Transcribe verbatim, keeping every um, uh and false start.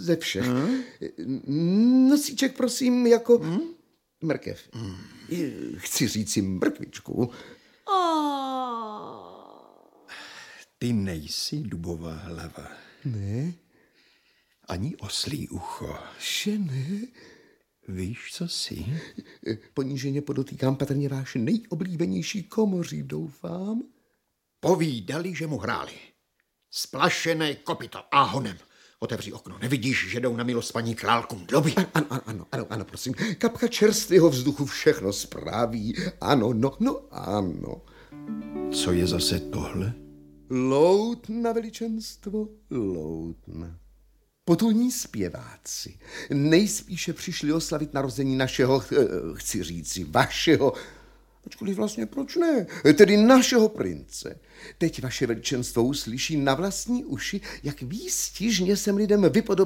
ze všech. Hmm? Nosíček, prosím, jako hmm? mrkev. Hmm. Chci říct si mrkvičku. Oh. Ty nejsi dubová hlava. Ne. Ani oslí ucho. Že ne? Víš, co jsi? Poníženě podotýkám patrně váš nejoblíbenější komoří, doufám. Povídali, že mu hráli. Splašené kopyto áhonem. Otevři okno, nevidíš, že jdou na milost paní králkům doby? Ano, ano, ano, ano, ano, prosím. Kapka čerstvého vzduchu všechno správí. Ano, no, no, ano. Co je zase tohle? Loutna, veličenstvo, loutna. Potulní zpěváci nejspíše přišli oslavit narození našeho, chci říci, vašeho, ačkoliv vlastně proč ne, tedy našeho prince. Teď vaše veličenstvo uslyší na vlastní uši, jak výstižně jsem lidem vypodobal